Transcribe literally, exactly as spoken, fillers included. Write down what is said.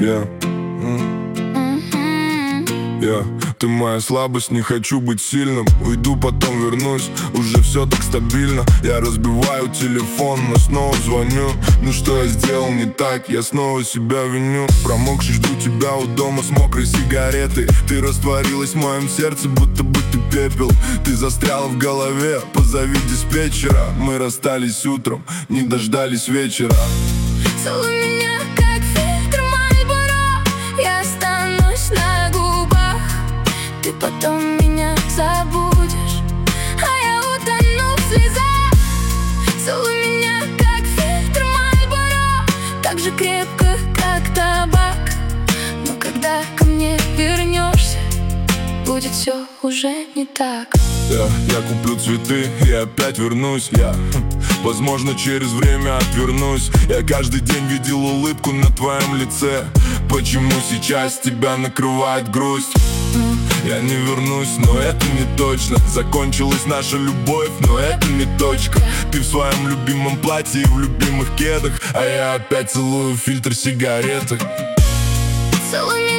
Yeah. Yeah. Ты моя слабость, не хочу быть сильным. Уйду, потом вернусь, уже все так стабильно. Я разбиваю телефон, но снова звоню. Ну что я сделал не так, я снова себя виню. Промокший, жду тебя у дома с мокрой сигаретой. Ты растворилась в моем сердце, будто бы ты пепел. Ты застряла в голове, позови диспетчера. Мы расстались утром, не дождались вечера. Целуй меня, как фильтр Мальборо. Я останусь на губах. Ты потом меня забудешь, а я утону в слезах. Целуй меня, как фильтр Мальборо, так же крепко, как табак. Но когда ко мне вернешься, будет все уже не так. Yeah, я куплю цветы и опять вернусь. Я, возможно, через время отвернусь. Я каждый день видел улыбку на твоем лице. Почему сейчас тебя накрывает грусть? Я не вернусь, но это не точно. Закончилась наша любовь, но это не точка. Ты в своем любимом платье и в любимых кедах, а я опять целую фильтр сигареты. Целуй